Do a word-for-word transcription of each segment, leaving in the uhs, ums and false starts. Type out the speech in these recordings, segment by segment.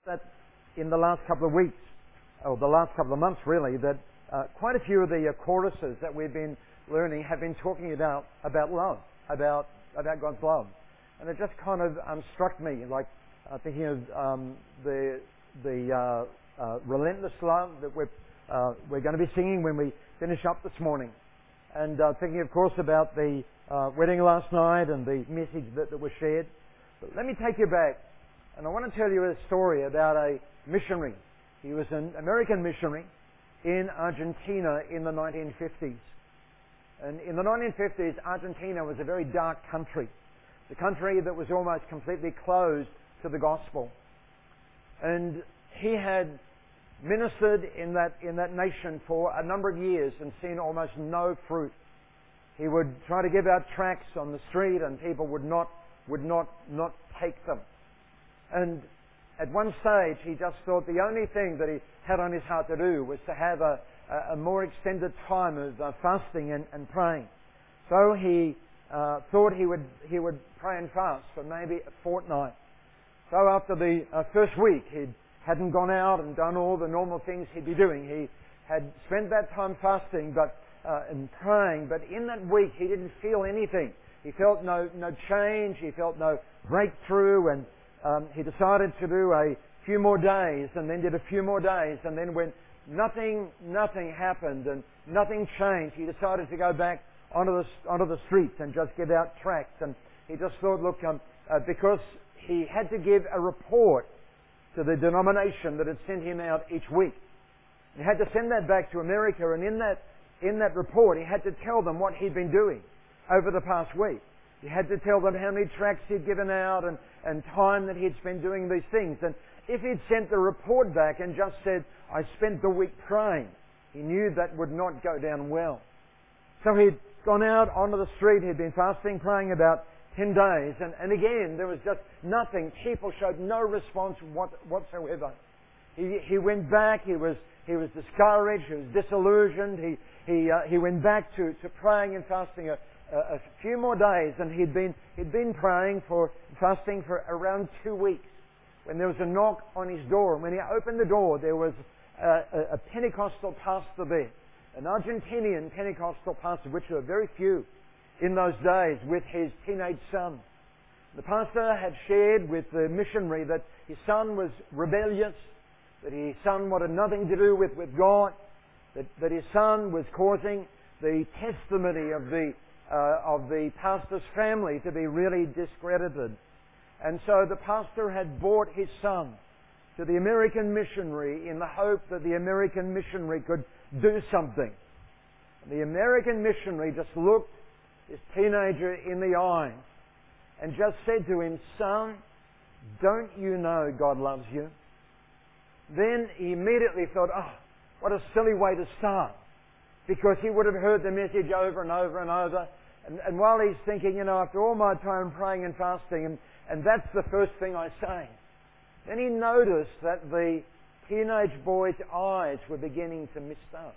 That in the last couple of weeks, or the last couple of months really, that uh, quite a few of the uh, choruses that we've been learning have been talking about about love, about about God's love, and it just kind of um, struck me, like uh, thinking of um, the the uh, uh, relentless love that we're uh, we're going to be singing when we finish up this morning, and uh, thinking, of course, about the uh, wedding last night and the message that, that was shared. But let me take you back. And I want to tell you a story about a missionary. He was an American missionary in Argentina in the nineteen fifties. And in the nineteen fifties, Argentina was a very dark country. The country that was almost completely closed to the gospel. And he had ministered in that, in that nation for a number of years and seen almost no fruit. He would try to give out tracts on the street and people would not, would not, not take them. And at one stage, he just thought the only thing that he had on his heart to do was to have a, a more extended time of uh, fasting and, and praying. So he uh, thought he would he would pray and fast for maybe a fortnight. So after the uh, first week, he hadn't gone out and done all the normal things he'd be doing. He had spent that time fasting, but uh, and praying. But in that week, he didn't feel anything. He felt no no change. He felt no breakthrough, and Um, he decided to do a few more days and then did a few more days, and then when nothing nothing happened and nothing changed, he decided to go back onto the, onto the streets and just give out tracts. And he just thought, look, um, uh, because he had to give a report to the denomination that had sent him out each week. He had to send that back to America, and in that, in that report he had to tell them what he'd been doing over the past week. He had to tell them how many tracts he'd given out and, and time that he'd spent doing these things. And if he'd sent the report back and just said, I spent the week praying, he knew that would not go down well. So he'd gone out onto the street, he'd been fasting, praying about ten days, and, and again, there was just nothing. People showed no response what, whatsoever. He, he went back, he was, he was discouraged, he was disillusioned, he, he, uh, he went back to, to praying and fasting a, a few more days, and he'd been he'd been praying for fasting for around two weeks when there was a knock on his door. And when he opened the door, there was a, a Pentecostal pastor there, an Argentinian Pentecostal pastor, which were very few in those days, with his teenage son. The pastor had shared with the missionary that his son was rebellious, that his son wanted nothing to do with, with God, that, that his son was causing the testimony of the Uh, of the pastor's family to be really discredited. And so the pastor had brought his son to the American missionary in the hope that the American missionary could do something. The American missionary just looked this teenager in the eyes and just said to him, son, don't you know God loves you? Then he immediately thought, oh, what a silly way to start. Because he would have heard the message over and over and over. And, and while he's thinking, you know, after all my time praying and fasting, and, and that's the first thing I say. Then he noticed that the teenage boy's eyes were beginning to mist up.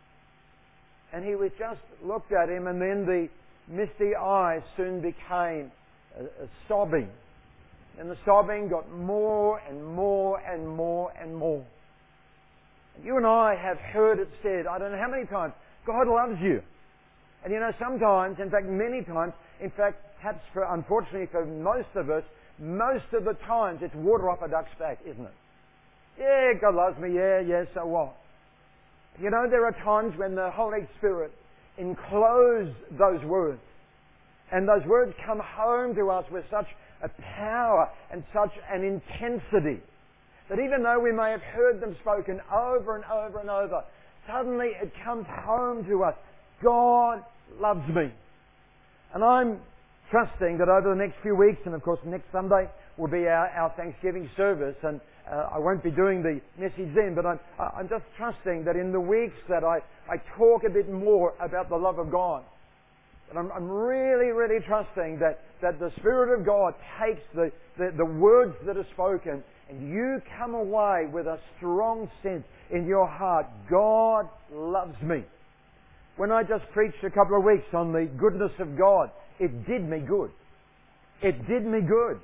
And he was just looked at him, and then the misty eyes soon became a, a sobbing. And the sobbing got more and more and more and more. You and I have heard it said, I don't know how many times, God loves you. And you know, sometimes, in fact many times, in fact perhaps for, unfortunately for most of us, most of the times it's water off a duck's back, isn't it? Yeah, God loves me, yeah, yeah, so what? You know, there are times when the Holy Spirit enclosed those words, and those words come home to us with such a power and such an intensity that even though we may have heard them spoken over and over and over, suddenly it comes home to us. God loves me. And I'm trusting that over the next few weeks, and of course next Sunday will be our, our Thanksgiving service, and uh, I won't be doing the message then, but I'm, I'm just trusting that in the weeks that I, I talk a bit more about the love of God, and I'm, I'm really, really trusting that, that the Spirit of God takes the, the, the words that are spoken, and you come away with a strong sense in your heart, God loves me. When I just preached a couple of weeks on the goodness of God, it did me good. It did me good.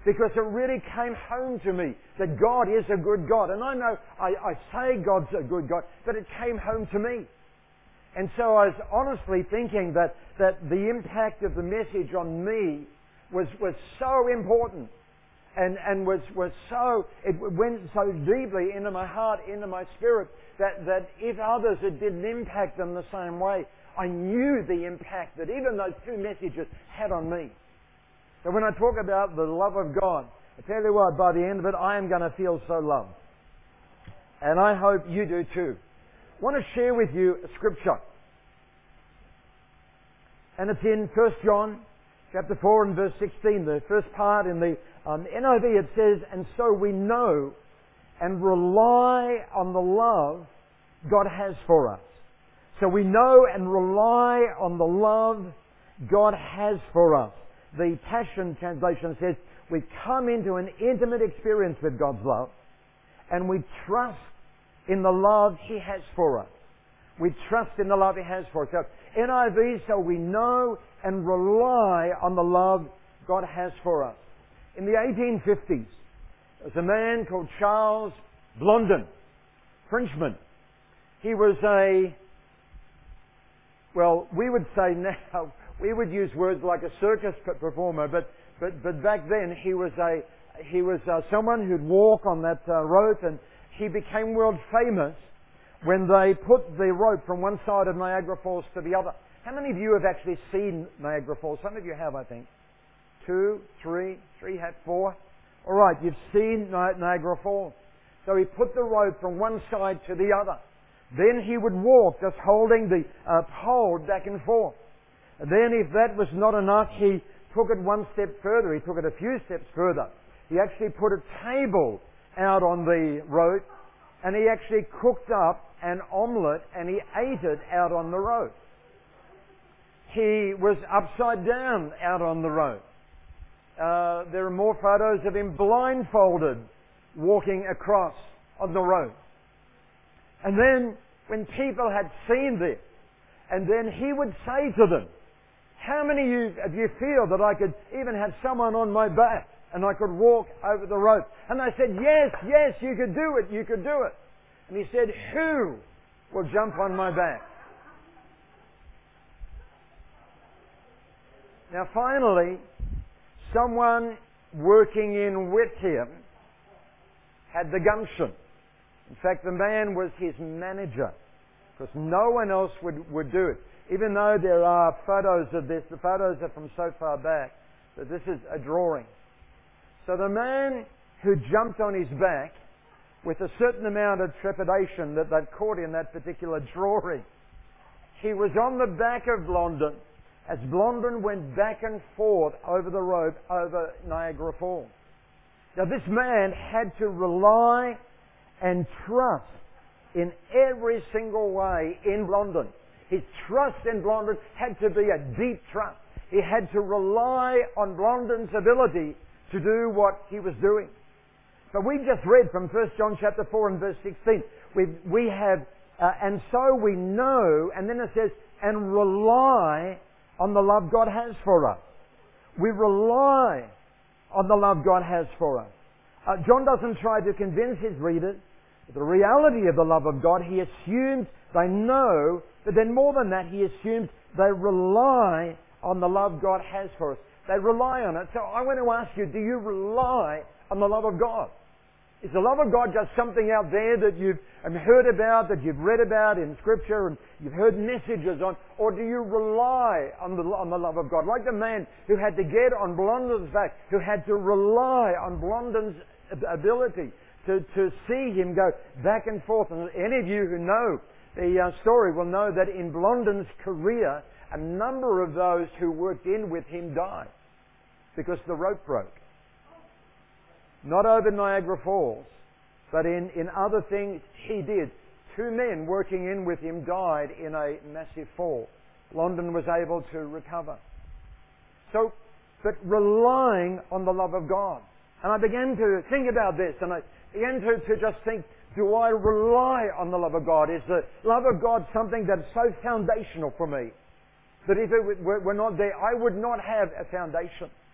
because it really came home to me that God is a good God. And I know I, I say God's a good God, but it came home to me. And so I was honestly thinking that, that the impact of the message on me was, was so important and, and was, was so, it went so deeply into my heart, into my spirit, that, that if others, it didn't impact them the same way, I knew the impact that even those two messages had on me. So when I talk about the love of God, I tell you what, by the end of it, I am going to feel so loved. And I hope you do too. I want to share with you a scripture. And it's in First John chapter four and verse sixteen. The first part in the um, N I V, it says, "And so we know and rely on the love God has for us." So we know and rely on the love God has for us. The Passion Translation says, we come into an intimate experience with God's love, and we trust in the love He has for us. We trust in the love He has for us. So N I V, so we know and rely on the love God has for us. In the eighteen fifties, there was a man called Charles Blondin, Frenchman. He was a, well, we would say now, we would use words like a circus performer, but, but, but back then he was a, he was uh, someone who'd walk on that uh, rope, and he became world famous when they put the rope from one side of Niagara Falls to the other. How many of you have actually seen Niagara Falls? Some of you have, I think. Two, three, three, have four. All right, you've seen Niagara Falls. So he put the rope from one side to the other. Then he would walk, just holding the uh, pole back and forth. And then if that was not enough, he took it one step further. He took it a few steps further. He actually put a table out on the road, and he actually cooked up an omelette, and he ate it out on the road. He was upside down out on the road. Uh, there are more photos of him blindfolded walking across on the road. And then when people had seen this, and then he would say to them, "How many of you feel that I could even have someone on my back and I could walk over the road?" And they said, "Yes, yes, you could do it, you could do it." And he said, "Who will jump on my back?" Now finally, someone working in with him had the gumption. In fact, the man was his manager, because no one else would, would do it. Even though there are photos of this, the photos are from so far back that this is a drawing. So the man who jumped on his back, with a certain amount of trepidation that they'd caught in that particular drawing, he was on the back of Blondin as Blondin went back and forth over the road over Niagara Falls. Now this man had to rely and trust in every single way in Blondin. His trust in Blondin had to be a deep trust. He had to rely on Blondin's ability to do what he was doing. But we just read from First John chapter four and verse sixteen. We, we have, uh, and so we know, and then it says, and rely on the love God has for us. We rely on the love God has for us. Uh, John doesn't try to convince his readers of the reality of the love of God. He assumes they know, but then more than that, he assumes they rely on the love God has for us. They rely on it. So I want to ask you, do you rely on the love of God? Is the love of God just something out there that you've heard about, that you've read about in Scripture and you've heard messages on? Or do you rely on the, on the love of God? Like the man who had to get on Blondin's back, who had to rely on Blondin's ability to, to see him go back and forth. And any of you who know the uh, story will know that in Blondin's career, a number of those who worked in with him died because the rope broke. Not over Niagara Falls, but in, in other things he did. Two men working in with him died in a massive fall. Blondin was able to recover. So, but relying on the love of God. And I began to think about this, and I began to, to just think, do I rely on the love of God? Is the love of God something that's so foundational for me that if it were not there, I would not have a foundation?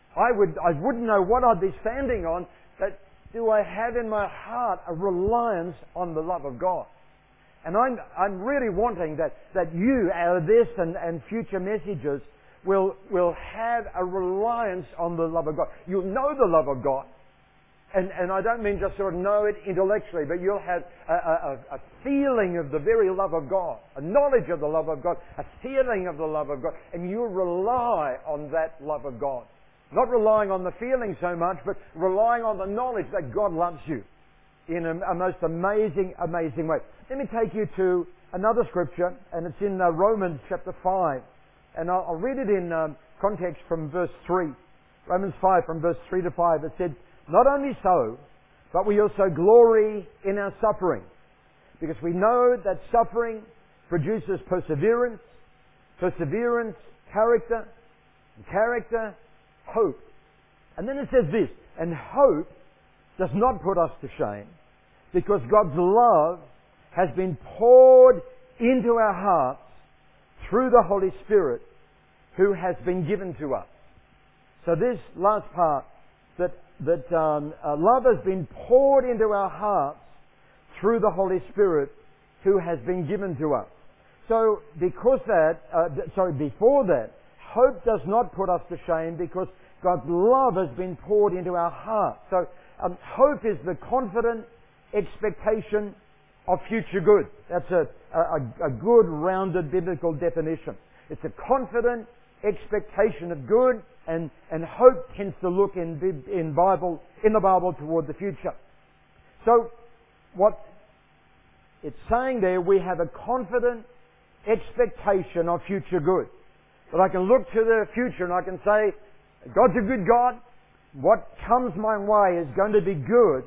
I would, I wouldn't know what I'd be standing on, but do I have in my heart a reliance on the love of God? And I'm, I'm really wanting that, that you, out of this and, and future messages, will, will have a reliance on the love of God. You'll know the love of God. And, and I don't mean just sort of know it intellectually, but you'll have a, a, a feeling of the very love of God, a knowledge of the love of God, a feeling of the love of God, and you'll rely on that love of God. Not relying on the feeling so much, but relying on the knowledge that God loves you in a, a most amazing, amazing way. Let me take you to another scripture, and it's in uh, Romans chapter five. And I'll, I'll read it in um, context from verse three. Romans five from verse three to five. It said, "Not only so, but we also glory in our suffering, because we know that suffering produces perseverance, perseverance, character, and character, hope." And then it says this, "And hope does not put us to shame, because God's love has been poured into our hearts through the Holy Spirit who has been given to us." So this last part, that, that um, uh, love has been poured into our hearts through the Holy Spirit who has been given to us. So because that, uh, sorry, before that, hope does not put us to shame because God's love has been poured into our hearts. So um, hope is the confident expectation of future good. That's a, a, a good, rounded biblical definition. It's a confident expectation of good, and, and hope tends to look in, in Bible in the Bible toward the future. So what it's saying there, we have a confident expectation of future good. But I can look to the future and I can say, God's a good God. What comes my way is going to be good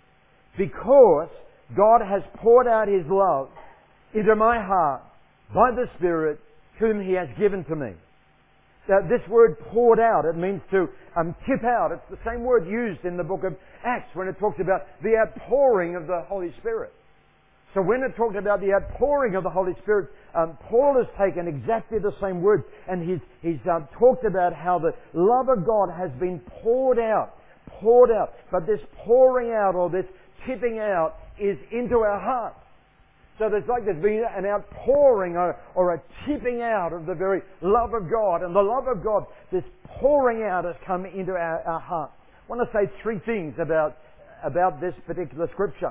because God has poured out His love into my heart by the Spirit whom He has given to me. Now, this word poured out, it means to um, tip out. It's the same word used in the book of Acts when it talks about the outpouring of the Holy Spirit. So when it talks about the outpouring of the Holy Spirit, um, Paul has taken exactly the same word, and he's, he's uh, talked about how the love of God has been poured out, poured out. But this pouring out or this tipping out is into our hearts. So there's like there's been an outpouring or, or a tipping out of the very love of God. And the love of God, this pouring out has come into our, our hearts. I want to say three things about, about this particular scripture.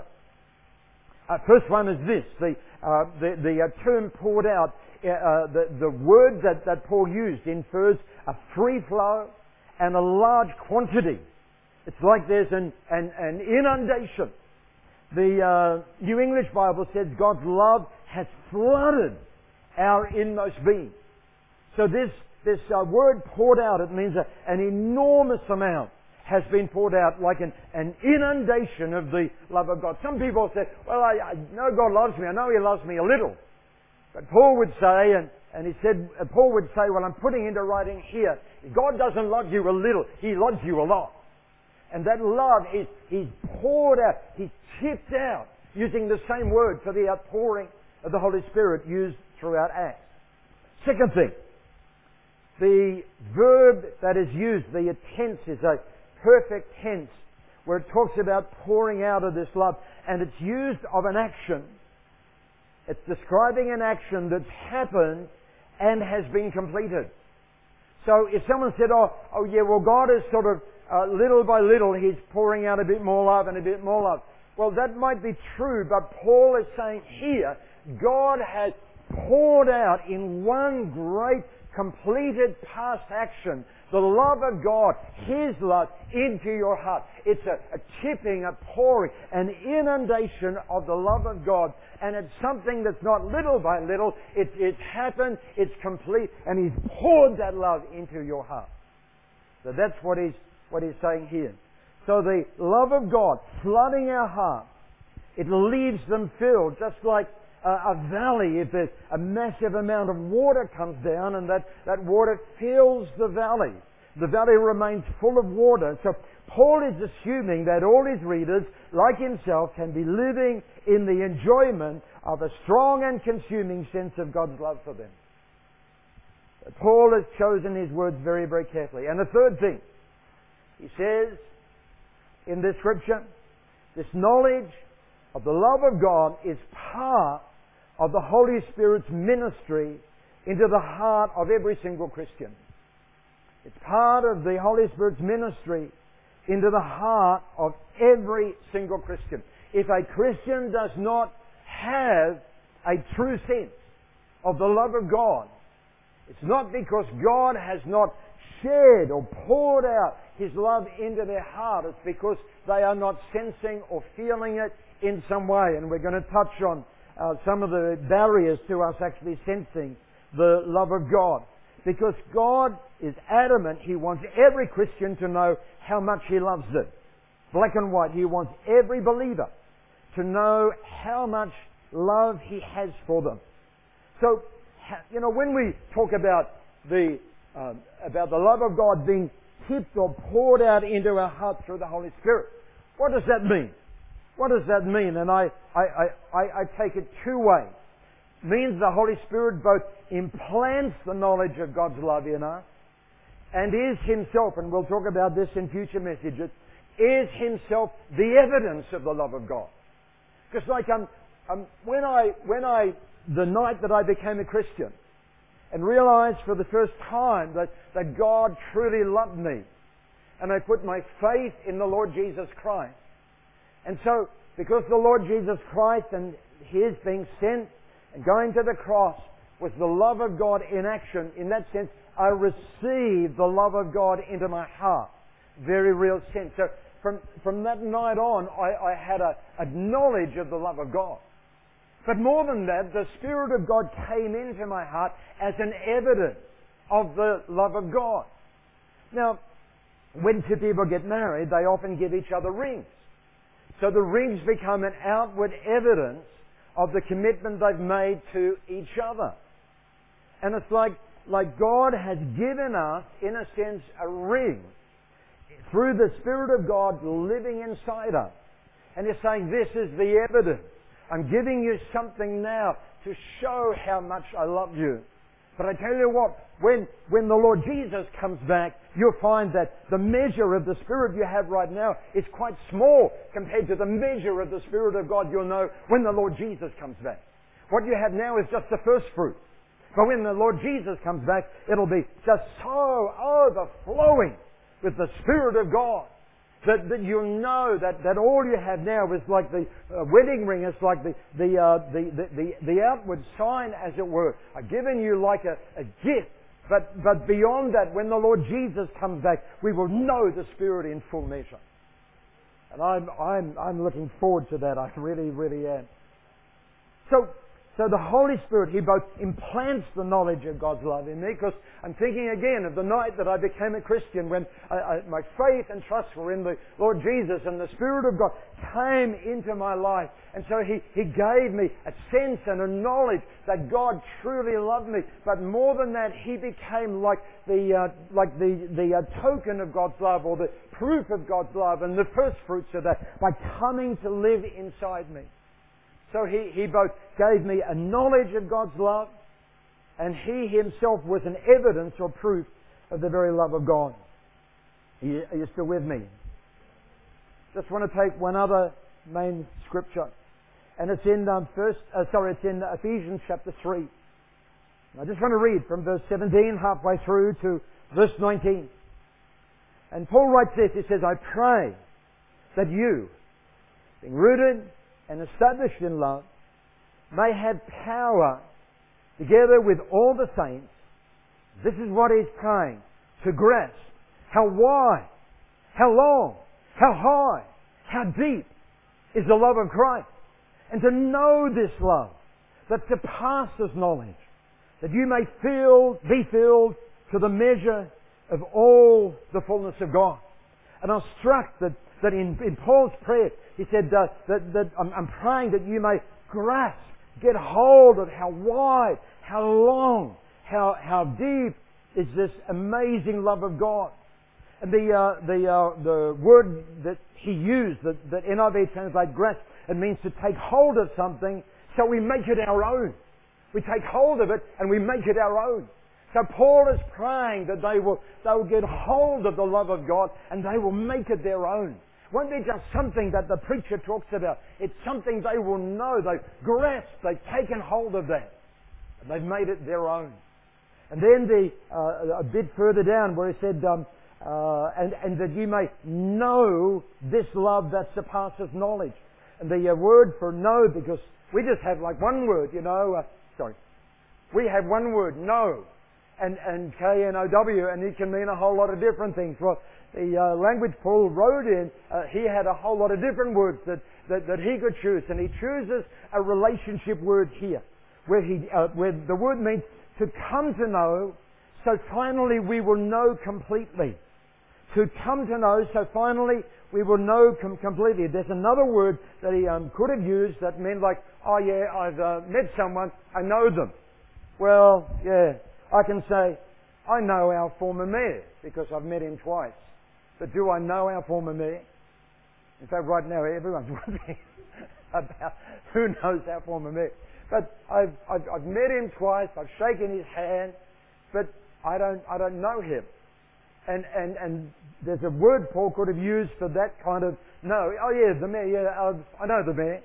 Uh, first one is this, the, uh, the, the uh, term poured out, uh, the, the word that, that Paul used infers a free flow and a large quantity. It's like there's an, an, an inundation. The uh, New English Bible says God's love has flooded our inmost being. So this, this uh, word poured out, it means a, an enormous amount has been poured out, like an, an inundation of the love of God. Some people say, well, I, I know God loves me. I know He loves me a little. But Paul would say, and, and he said, uh, Paul would say, well, I'm putting into writing here, God doesn't love you a little. He loves you a lot. And that love is, He's poured out, He's tipped out, using the same word for the outpouring of the Holy Spirit used throughout Acts. Second thing, the verb that is used, the tense, is a perfect tense where it talks about pouring out of this love, and it's used of an action. It's describing an action that's happened and has been completed. So if someone said, oh, oh yeah, well God is sort of, uh, little by little, He's pouring out a bit more love and a bit more love. Well, that might be true, but Paul is saying here, God has poured out in one great completed past action the love of God, His love, into your heart. It's a, a tipping, a pouring, an inundation of the love of God. And it's something that's not little by little. It, it's happened, it's complete, and He's poured that love into your heart. So that's what He's, what he's saying here. So the love of God flooding our hearts, it leaves them filled, just like a valley. If there's a massive amount of water comes down and that, that water fills the valley, the valley remains full of water. So Paul is assuming that all his readers, like himself, can be living in the enjoyment of a strong and consuming sense of God's love for them. Paul has chosen his words very, very carefully. And the third thing, He says in this scripture, this knowledge of the love of God is part of the Holy Spirit's ministry into the heart of every single Christian. It's part of the Holy Spirit's ministry into the heart of every single Christian. If a Christian does not have a true sense of the love of God, it's not because God has not shared or poured out His love into their heart. It's because they are not sensing or feeling it in some way. And we're going to touch on uh, some of the barriers to us actually sensing the love of God. Because God is adamant. He wants every Christian to know how much He loves them. Black and white. He wants every believer to know how much love He has for them. So, you know, when we talk about the um, about the love of God being tipped or poured out into our hearts through the Holy Spirit, what does that mean? What does that mean? And I, I, I, I take it two ways. It means the Holy Spirit both implants the knowledge of God's love in us and is Himself, and we'll talk about this in future messages, is Himself the evidence of the love of God. Because like um, um, when I, when I, the night that I became a Christian and realized for the first time that, that God truly loved me, and I put my faith in the Lord Jesus Christ. And so, because the Lord Jesus Christ and His being sent and going to the cross was the love of God in action, in that sense, I received the love of God into my heart. Very real sense. So, from, from that night on, I, I had a, a knowledge of the love of God. But more than that, the Spirit of God came into my heart as an evidence of the love of God. Now, when two people get married, they often give each other rings. So the rings become an outward evidence of the commitment they've made to each other. And it's like, like God has given us, in a sense, a ring through the Spirit of God living inside us. And He's saying, this is the evidence. I'm giving you something now to show how much I love you. But I tell you what, when, when the Lord Jesus comes back, you'll find that the measure of the Spirit you have right now is quite small compared to the measure of the Spirit of God you'll know when the Lord Jesus comes back. What you have now is just the first fruit. But when the Lord Jesus comes back, it'll be just so overflowing with the Spirit of God. That, that you'll know that, that all you have now is like the uh, wedding ring. It's like the the, uh, the, the the the outward sign, as it were. I've given you like a, a gift. But but beyond that, when the Lord Jesus comes back, we will know the Spirit in full measure. And I'm I'm I'm looking forward to that. I really really am. So. So the Holy Spirit, He both implants the knowledge of God's love in me, because I'm thinking again of the night that I became a Christian, when I, I, my faith and trust were in the Lord Jesus, and the Spirit of God came into my life. And so He, he gave me a sense and a knowledge that God truly loved me. But more than that, He became like the, uh, like the, the uh, token of God's love, or the proof of God's love, and the first fruits of that, by coming to live inside me. So he, he both gave me a knowledge of God's love, and He Himself was an evidence or proof of the very love of God. Are you, are you still with me? Just want to take one other main scripture, and it's in um, first. Uh, sorry, it's in Ephesians chapter three. I just want to read from verse seventeen halfway through to verse nineteen. And Paul writes this. He says, "I pray that you, being rooted and established in love, may have power, together with all the saints," this is what he's praying, "to grasp how wide, how long, how high, how deep is the love of Christ, and to know this love that surpasses knowledge, that you may fill, be filled to the measure of all the fullness of God." And I was struck that, that in, in Paul's prayer, he said uh, that, that I'm, I'm praying that you may grasp, get hold of how wide, how long, how, how deep is this amazing love of God. And the, uh, the, uh, the word that he used, that, that N I V translates grasp, it means to take hold of something so we make it our own. We take hold of it and we make it our own. So Paul is praying that they will, they will get hold of the love of God and they will make it their own. It won't be just something that the preacher talks about. It's something they will know. They've grasped, they've taken hold of that. And they've made it their own. And then the uh, a bit further down where he said, um, uh, and, and that you may know this love that surpasses knowledge. And the uh, word for know, because we just have like one word, you know, uh, sorry. We have one word, know, and, and K N O W, and it can mean a whole lot of different things. Well, the uh, language Paul wrote in, uh, he had a whole lot of different words that, that, that he could choose, and he chooses a relationship word here, where, he, uh, where the word means to come to know, so finally we will know completely. To come to know, so finally we will know com- completely. There's another word that he um, could have used that meant like, oh yeah, I've uh, met someone, I know them. Well, yeah, I can say, I know our former mayor because I've met him twice. But do I know our former mayor? In fact, right now everyone's wondering about who knows our former mayor. But I've, I've, I've met him twice, I've shaken his hand, but I don't, I don't know him. And, and, and there's a word Paul could have used for that kind of, no, oh yeah, the mayor, yeah, I, I know the mayor.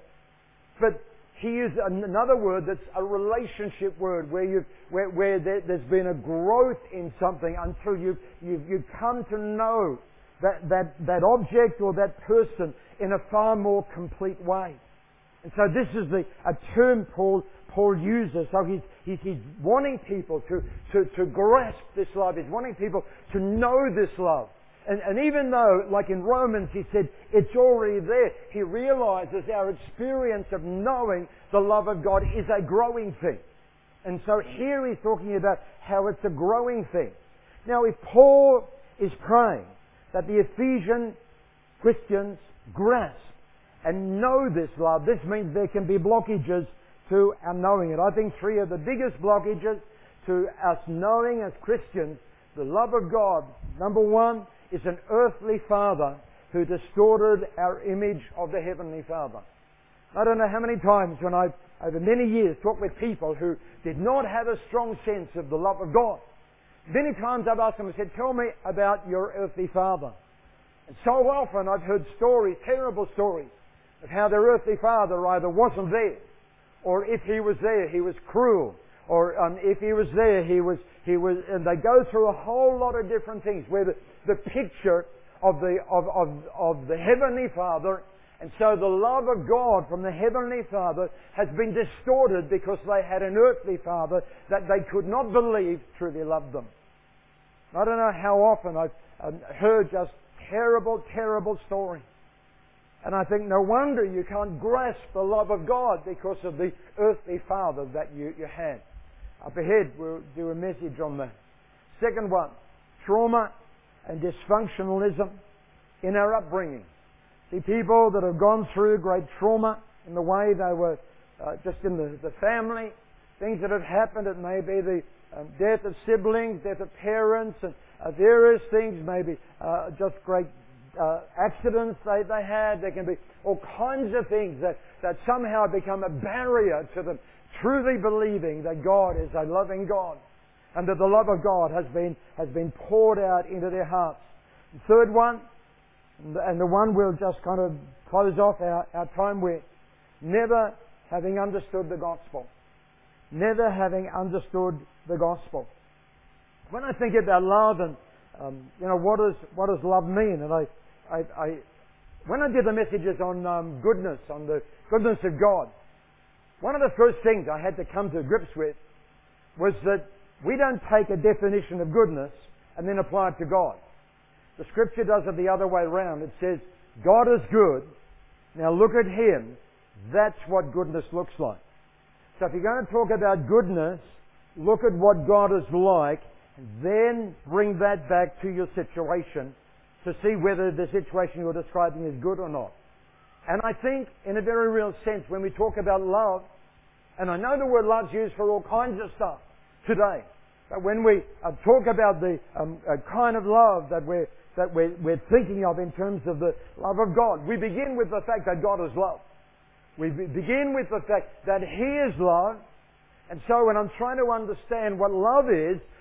But he used another word that's a relationship word where you where, where there, there's been a growth in something until you you you come to know that, that, that object or that person in a far more complete way. And so this is the a term Paul Paul uses. So he's he's, he's wanting people to, to, to grasp this love. He's wanting people to know this love. And, and even though, like in Romans, he said, it's already there, he realizes our experience of knowing the love of God is a growing thing. And so here he's talking about how it's a growing thing. Now, if Paul is praying that the Ephesian Christians grasp and know this love, this means there can be blockages to our knowing it. I think three of the biggest blockages to us knowing as Christians the love of God, number one, is an earthly father who distorted our image of the Heavenly Father. I don't know how many times when I've, over many years, talked with people who did not have a strong sense of the love of God. Many times I've asked them, I said, tell me about your earthly father. And so often I've heard stories, terrible stories, of how their earthly father either wasn't there, or if he was there, he was cruel, or um, if he was there, he was, he was, and they go through a whole lot of different things where the, the picture of the, of, of, of the Heavenly Father, and so the love of God from the Heavenly Father has been distorted because they had an earthly father that they could not believe truly loved them. I don't know how often I've um, heard just terrible, terrible stories. And I think no wonder you can't grasp the love of God because of the earthly father that you, you had. Up ahead, we'll do a message on that. Second one, trauma and dysfunctionalism in our upbringing. See, people that have gone through great trauma in the way they were uh, just in the, the family, things that have happened, it may be the um, death of siblings, death of parents, and uh, various things, maybe uh, just great uh, accidents they, they had. There can be all kinds of things that, that somehow become a barrier to them truly believing that God is a loving God and that the love of God has been, has been poured out into their hearts. The third one, and the one we'll just kind of close off our, our time with, never having understood the gospel. Never having understood the gospel. When I think about love and, um, you know, what does, what does love mean? And I, I, I when I did the messages on um, goodness, on the goodness of God, one of the first things I had to come to grips with was that we don't take a definition of goodness and then apply it to God. The Scripture does it the other way around. It says, God is good. Now look at Him. That's what goodness looks like. So if you're going to talk about goodness, look at what God is like, and then bring that back to your situation to see whether the situation you're describing is good or not. And I think, in a very real sense, when we talk about love, and I know the word love's used for all kinds of stuff today, but when we uh, talk about the um, uh, kind of love that we're that we're, we're thinking of in terms of the love of God, we begin with the fact that God is love. We be- begin with the fact that He is love, and so when I'm trying to understand what love is,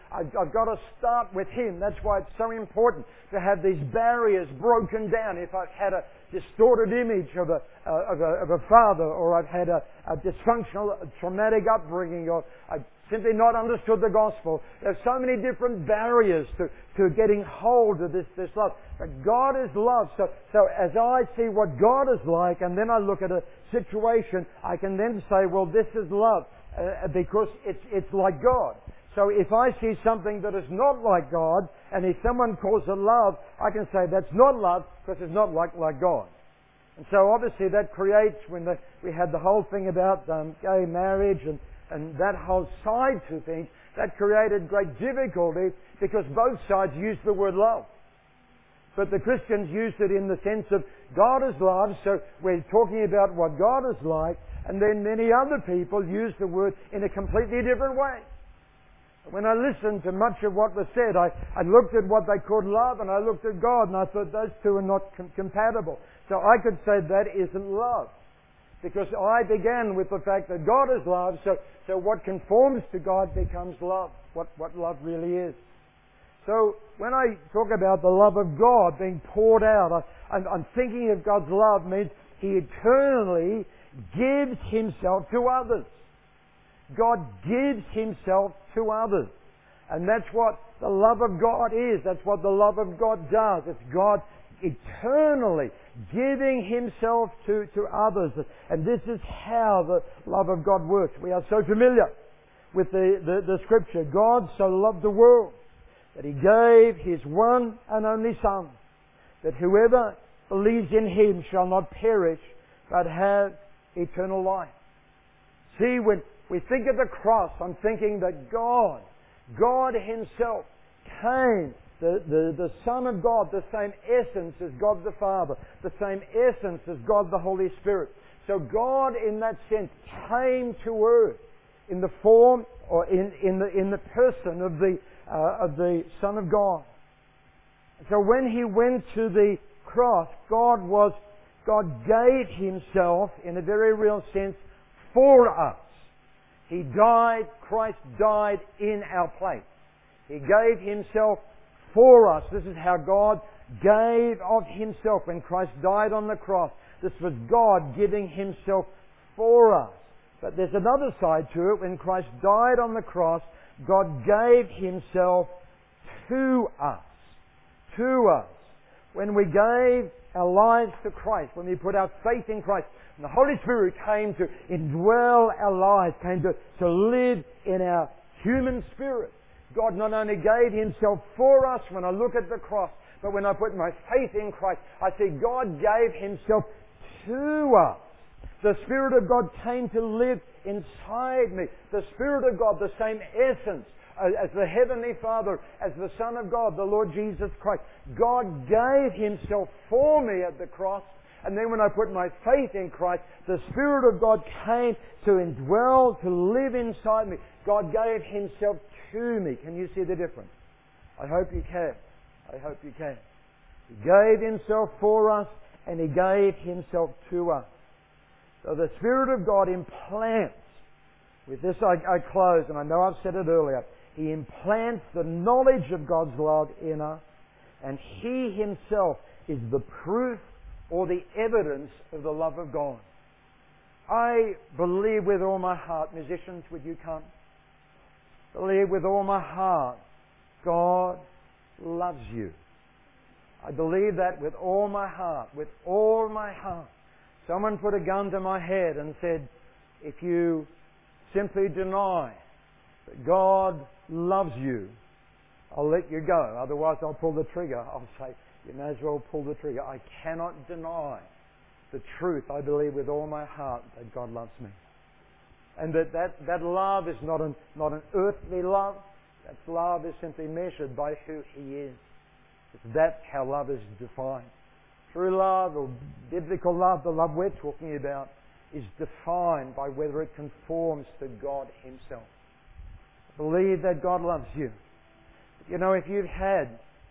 I've, I've got to start with Him. That's why it's so important to have these barriers broken down. If I've had a distorted image of a, uh, of a, of a father, or I've had a, a dysfunctional, traumatic upbringing, or I've simply not understood the gospel, there's so many different barriers to, to getting hold of this, this love. But God is love. So, so as I see what God is like, and then I look at a situation, I can then say, well, this is love. Uh, because it's, it's like God. So if I see something that is not like God, and if someone calls it love, I can say that's not love because it's not like, like God. And so obviously that creates, when the, we had the whole thing about um, gay marriage and, and that whole side to things, that created great difficulty because both sides used the word love. But the Christians used it in the sense of God is love, so we're talking about what God is like, and then many other people use the word in a completely different way. When I listened to much of what was said, I, I looked at what they called love, and I looked at God, and I thought those two are not com- compatible. So I could say that isn't love. Because I began with the fact that God is love, so, so what conforms to God becomes love, what, what love really is. So when I talk about the love of God being poured out, I, I'm, I'm thinking of God's love means He eternally gives Himself to others. God gives Himself to others. And that's what the love of God is. That's what the love of God does. It's God eternally giving Himself to, to others. And this is how the love of God works. We are so familiar with the, the, the scripture. God so loved the world that He gave His one and only Son, that whoever believes in Him shall not perish, but have eternal life. See, when we think of the cross, I'm thinking that God, God Himself came, the, the, the Son of God, the same essence as God the Father, the same essence as God the Holy Spirit. So God, in that sense, came to earth in the form, or in, in, the, in the person of the, uh, of the Son of God. So when He went to the cross, God was God gave Himself, in a very real sense, for us. He died, Christ died in our place. He gave Himself for us. This is how God gave of Himself when Christ died on the cross. This was God giving Himself for us. But there's another side to it. When Christ died on the cross, God gave Himself to us. To us. When we gave our lives to Christ, when we put our faith in Christ, and the Holy Spirit came to indwell our lives, came to, to live in our human spirit. God not only gave Himself for us when I look at the cross, but when I put my faith in Christ, I see God gave Himself to us. The Spirit of God came to live inside me. The Spirit of God, the same essence as the Heavenly Father, as the Son of God, the Lord Jesus Christ. God gave Himself for me at the cross. And then when I put my faith in Christ, the Spirit of God came to indwell, to live inside me. God gave Himself to me. Can you see the difference? I hope you can. I hope you can. He gave Himself for us, and He gave Himself to us. So the Spirit of God implants, with this I, I close, and I know I've said it earlier, He implants the knowledge of God's love in us, and He Himself is the proof or the evidence of the love of God. I believe with all my heart, musicians, would you come? Believe with all my heart, God loves you. I believe that with all my heart, with all my heart. Someone put a gun to my head and said, if you simply deny that God loves you, I'll let you go. Otherwise I'll pull the trigger. I'll say, you may as well pull the trigger. I cannot deny the truth. I believe with all my heart that God loves me. And that that, that love is not an, not an earthly love. That love is simply measured by who He is. That's how love is defined. True love, or biblical love, the love we're talking about, is defined by whether it conforms to God Himself. Believe that God loves you. You know, if you've had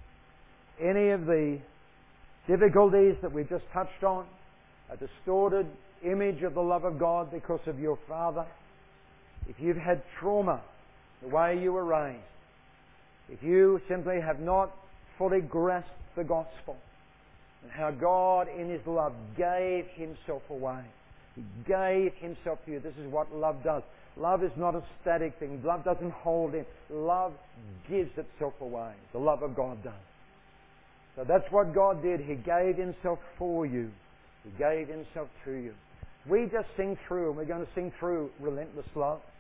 any of the difficulties that we've just touched on, a distorted image of the love of God because of your father, if you've had trauma, the way you were raised, If you simply have not fully grasped the gospel and how God in His love gave Himself away, He gave Himself to you. This is what love does. Love is not a static thing. Love doesn't hold in. Love gives itself away. The love of God does. So that's what God did. He gave Himself for you. He gave Himself to you. We just sing through, and we're going to sing through relentless love.